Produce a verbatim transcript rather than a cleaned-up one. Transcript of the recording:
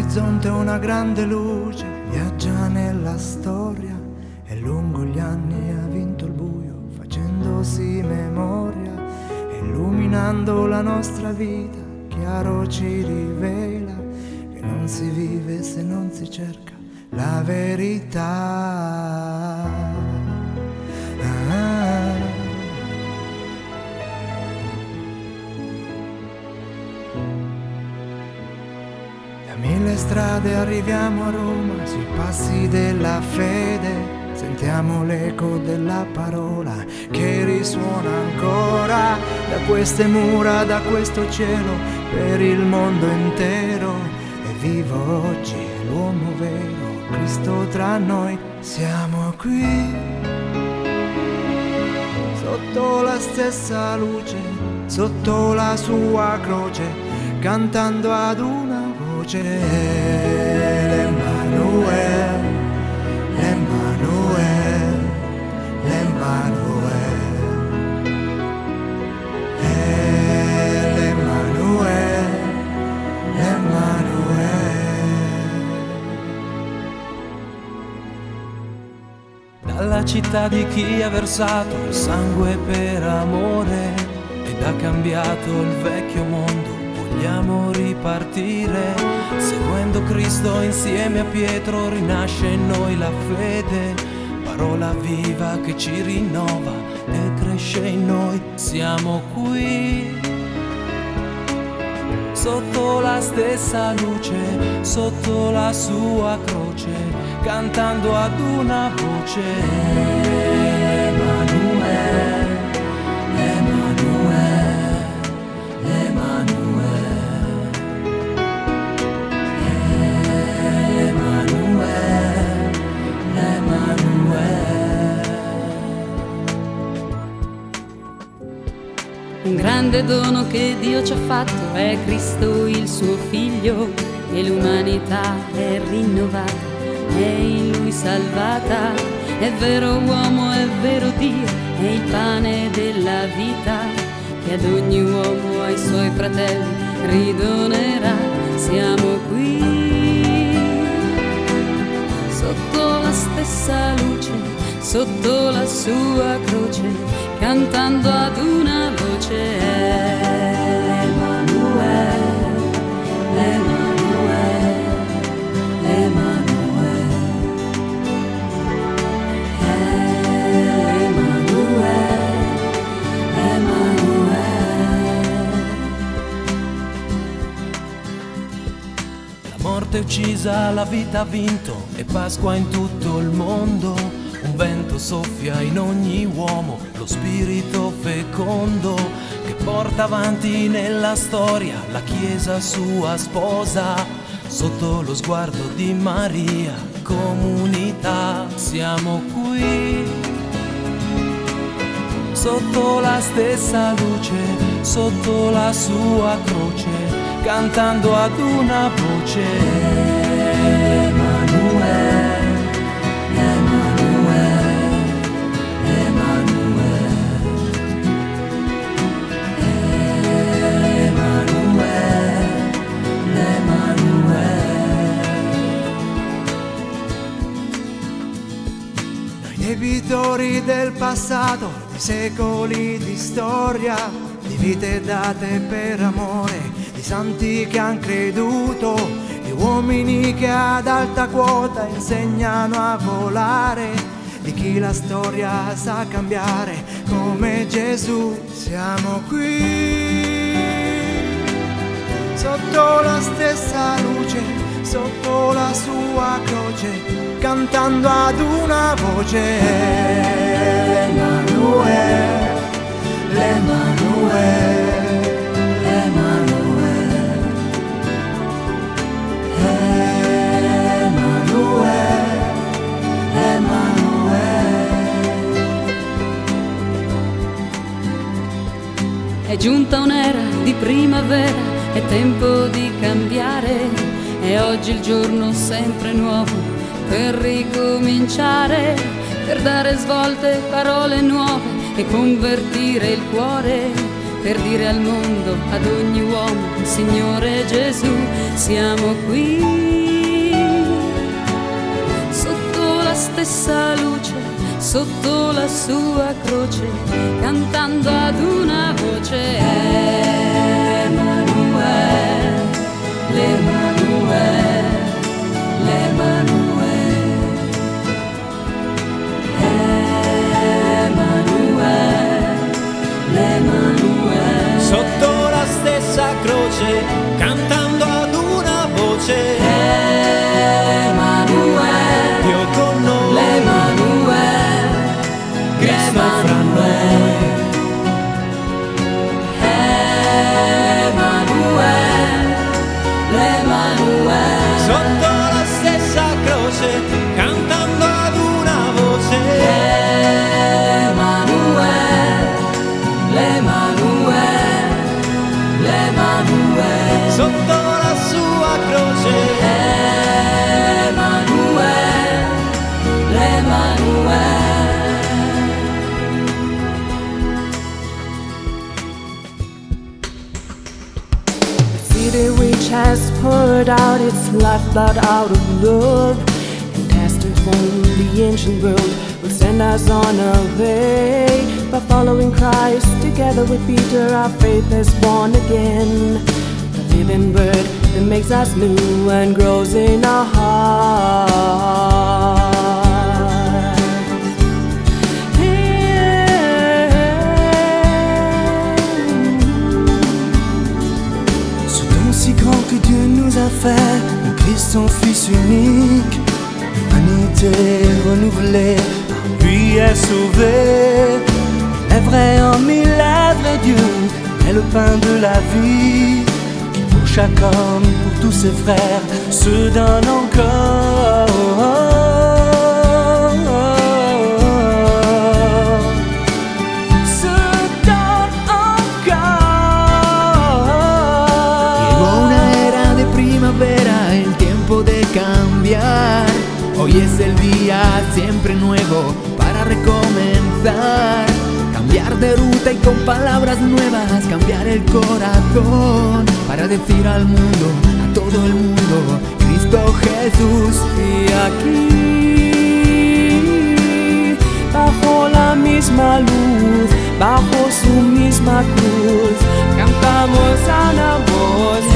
All'orizzonte una grande luce viaggia nella storia e lungo gli anni ha vinto il buio facendosi memoria, illuminando la nostra vita, chiaro ci rivela che non si vive se non si cerca la verità. Ah. Da mille strade arriviamo a Roma, sui passi della fede sentiamo l'eco della parola che risuona ancora da queste mura, da questo cielo, per il mondo intero. E vivo oggi l'uomo vero, Cristo tra noi. Siamo qui sotto la stessa luce, sotto la sua croce, cantando ad una voce. L'Emanuele, l'Emanuele, l'Emanuele, l'Emanuele, l'Emanuele. Dalla città di chi ha versato il sangue per amore ed ha cambiato il vecchio mondo, vogliamo ripartire. Seguendo Cristo insieme a Pietro rinasce in noi la fede, parola viva che ci rinnova e cresce in noi. Siamo qui sotto la stessa luce, sotto la sua croce, cantando ad una voce. Emanuele, Emanuele, Emanuele, Emanuele, Emanuele. Un grande dono che Dio ci ha fatto è Cristo il suo figlio, e l'umanità è rinnovata, è in lui salvata. È vero uomo, è vero Dio, è il pane della vita, che ad ogni uomo, ai suoi fratelli, ridonerà. Siamo qui sotto la stessa luce, sotto la sua croce, cantando ad una voce. Emanuele, Emanuele, Emanuele, Emanuele, Emanuele. La morte è uccisa, la vita ha vinto e Pasqua in tutto il mondo. Un vento soffia in ogni uomo, lo spirito fecondo che porta avanti nella storia la Chiesa sua sposa. Sotto lo sguardo di Maria, comunità, siamo qui sotto la stessa luce, sotto la sua croce, cantando ad una voce. Emanuele, Debitori del passato, di secoli di storia, di vite date per amore, di santi che han creduto, di uomini che ad alta quota insegnano a volare, di chi la storia sa cambiare come Gesù. Siamo qui sotto la stessa luce, sotto la sua croce, cantando ad una voce. L'Emanuele, l'Emanuele, l'Emanuele, Emanuele, Emanuele. È giunta un'era di primavera, è tempo di cambiare, è oggi il giorno sempre nuovo per ricominciare, per dare svolte, parole nuove e convertire il cuore, per dire al mondo, ad ogni uomo, Signore Gesù, siamo qui, sotto la stessa luce, sotto la sua croce, cantando ad una voce, Emanuele, l'Emanuele, l'Emanuele, Emanuele, l'Emanuele. Sotto la stessa croce, cantando ad una voce, Emanuele, Dio con noi, l'Emanuele, Cristo fra noi. Emanuele, l'Emanuele. Sotto la stessa croce, cantando ad una voce, Emanuele, l'Emanuele, l'Emanuele. sotto la sua croce, Emanuele, l'Emanuele. The city which has poured out its lifeblood out of love and cast it from the ancient world will send us on our way. By following Christ together with Peter, our faith is born again. The living word that makes us new and grows in our hearts. Ce don si grand que Dieu nous a fait, le Christ son Fils unique, l'humanité renouvelée, puis est sauvée. Est vrai en mille lèvres et Dieu est le pain de la vie, qui pour chaque homme, pour tous ses frères, se donne encore. Se donne encore. Llegó una era de primavera, el tiempo de cambiar. Hoy es el día siempre nuevo para recomenzar. Cambiar de ruta y con palabras nuevas, cambiar el corazón para decir al mundo, a todo el mundo, Cristo Jesús. Y aquí, bajo la misma luz, bajo su misma cruz, cantamos a una voz.